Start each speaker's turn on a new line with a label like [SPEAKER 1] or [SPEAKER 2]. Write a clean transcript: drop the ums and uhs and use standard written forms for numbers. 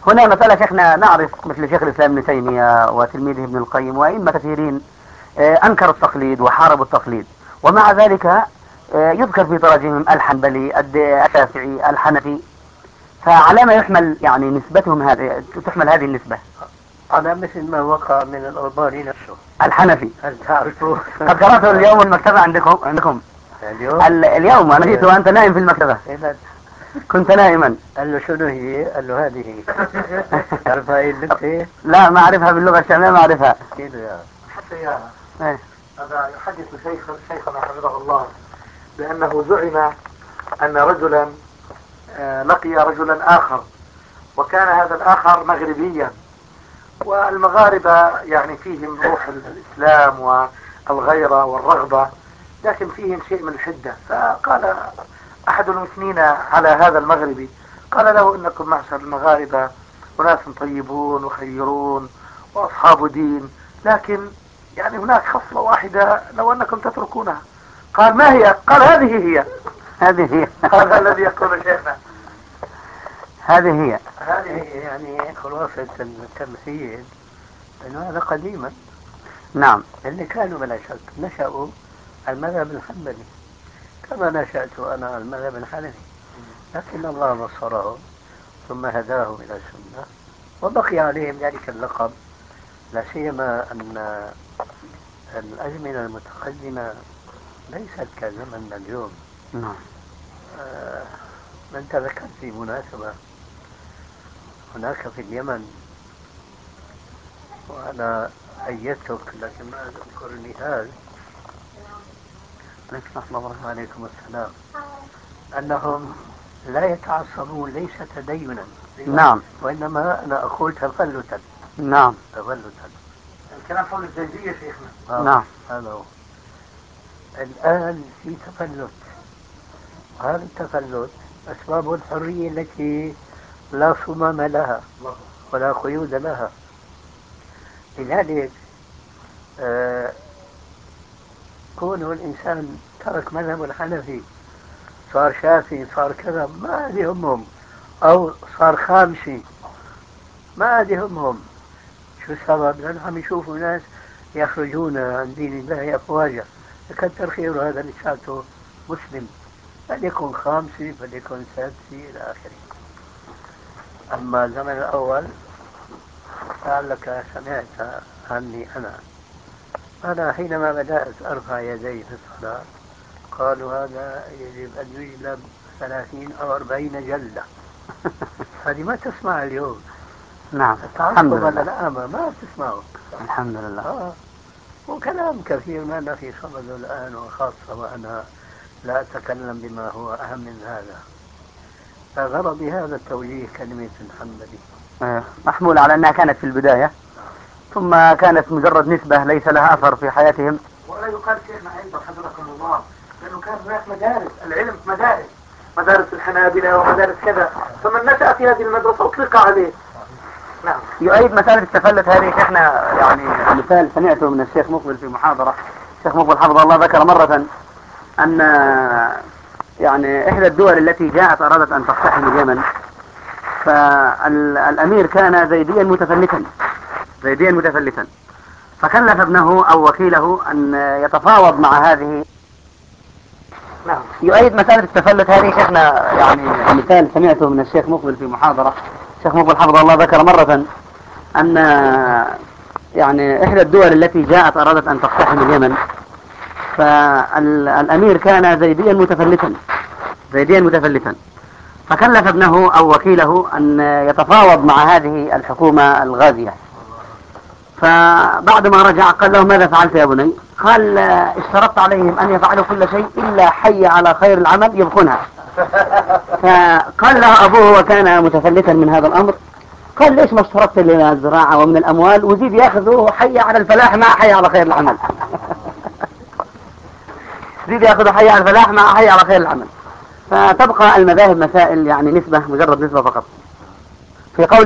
[SPEAKER 1] هنا مسألة شيخنا، نعرف مثل شيخ الإسلام ابن تيمية وتلميذه ابن القيم وأئمة كثيرين أنكروا التقليد وحاربوا التقليد، ومع ذلك يذكر في تراجمهم الحنبلي الشافعي الحنفي، فعلى ما يحمل يعني نسبتهم هذه، تحمل هذه النسبة؟
[SPEAKER 2] على مثل ما وقع من الأرباري نفسه
[SPEAKER 1] الحنفي.
[SPEAKER 2] هل تعرفه؟
[SPEAKER 1] قد قرأته اليوم المكتبة عندكم اليوم أنا جئت وأنت نائم في المكتبة. كنت نائما.
[SPEAKER 2] قال له شنو هي؟ قال له هذه. تعرفها هي النكتة؟
[SPEAKER 1] لا ما أعرفها باللغة الشامية، ما أعرفها.
[SPEAKER 3] حتى إياها. هذا يحدث شيخنا حفظه الله بأنه زعم أن رجلا لقي رجلا آخر، وكان هذا الآخر مغربيا، والمغاربة يعني فيهم روح الإسلام والغيرة والرغبة، لكن فيهم شيء من الحدة. فقال أحد المثنين على هذا المغربي، قال له إنكم معشر المغاربة وناس طيبون وخيرون وأصحاب دين، لكن يعني هناك خصلة واحدة لو أنكم تتركونها. قال ما هي؟ قال هذه هي هذا الذي يقول شيخنا.
[SPEAKER 1] هذه
[SPEAKER 2] هي يعني خلاصة التمثيل أنه هذا قديما.
[SPEAKER 1] نعم.
[SPEAKER 2] اللي كانوا بلا شك نشأوا المذهب الحنبلي كما نشأت أنا المذهب الحنفي، لكن الله نصرهم ثم هداهم إلى السنة وبقي عليهم ذلك اللقب، لا سيما أن الأزمنة المتقدمة ليست كزمننا اليوم.
[SPEAKER 1] نعم.
[SPEAKER 2] أنت ذكرت في مناسبة هناك في اليمن، وأنا أيدتك لكن ما أذكر النهاية. عليكم السلام. أنهم لا يتعصبون ليس تدينا،
[SPEAKER 1] نعم،
[SPEAKER 2] وإنما أنا أقول تفلتا.
[SPEAKER 1] نعم،
[SPEAKER 2] تفلتا.
[SPEAKER 3] الكلام حول الزيدية شيخنا.
[SPEAKER 2] نعم، هذا هو. الآن في تفلت، وهذا التفلت أسباب الحرية التي لا صمام لها ولا قيود لها. لذلك كونه الإنسان ترك مذهب الحنفي صار شافعي صار كذا ما يهمهم، أو صار خامسي ما يهمهم. شو السبب؟ لأنهم عم يشوفوا ناس يخرجون عن دين الله أفواجا، كتر خيره هذا لساته مسلم، فليكن خامسي فليكن سادسي إلى آخره. أما الزمن الأول لعلك سمعت عني أنا حينما بدأت أرفع يدي في الصلاة قالوا هذا يجب أن يجلب 30 أو 40 جلدة. هذه ما تسمع اليوم.
[SPEAKER 1] نعم، الحمد لله.
[SPEAKER 2] الأعمى ما تسمعه.
[SPEAKER 1] الحمد لله.
[SPEAKER 2] وكلام كثير ما في صمد الآن، وخاصة وأنا لا أتكلم بما هو أهم من هذا. فغرضي هذا التوجيه كلمة الحنبلي
[SPEAKER 1] محمول على أنها كانت في البداية ثم كانت مجرد نسبة ليس لها أثر في حياتهم.
[SPEAKER 3] ولا يقال شيخنا أيضا حفظكم الله لأنه كان هناك مدارس، العلم مدارس الحنابلة ومدارس كذا، فمن نشأ في هذه المدرسة أطلق عليه.
[SPEAKER 1] نعم. يؤيد مسألة التفلت هذه شيخنا، يعني مثال سمعته من الشيخ مقبل في محاضرة. الشيخ مقبل حفظه الله ذكر مرة أن يعني إحدى الدول التي جاءت أرادت أن تقتحم اليمن، فالأمير كان زيديا متفلتا، فكلف ابنه أو وكيله أن يتفاوض مع هذه. نعم. يؤيد مسألة التفلت هذه شيخنا، يعني مثال سمعته من الشيخ مقبل في محاضرة. الشيخ مقبل حفظه الله ذكر مرة أن يعني إحدى الدول التي جاءت أرادت أن تقتحم اليمن، فالأمير كان زيديا متفلتا، فكلف ابنه أو وكيله أن يتفاوض مع هذه الحكومة الغازية. فبعد ما رجع قال له ماذا فعلت يا بني؟ قال اشترطت عليهم أن يفعلوا كل شيء إلا حي على خير العمل يبقونها. فقال له أبوه وكان متفلتا من هذا الأمر، قال ليش ما اشترطت لنا الزراعة ومن الأموال وزيد يأخذوا حي على الفلاح مع حي على خير العمل. زيد يأخذوا حي على الفلاح مع حي على خير العمل. فتبقى المذاهب مسائل يعني نسبة، مجرد نسبة فقط. في قول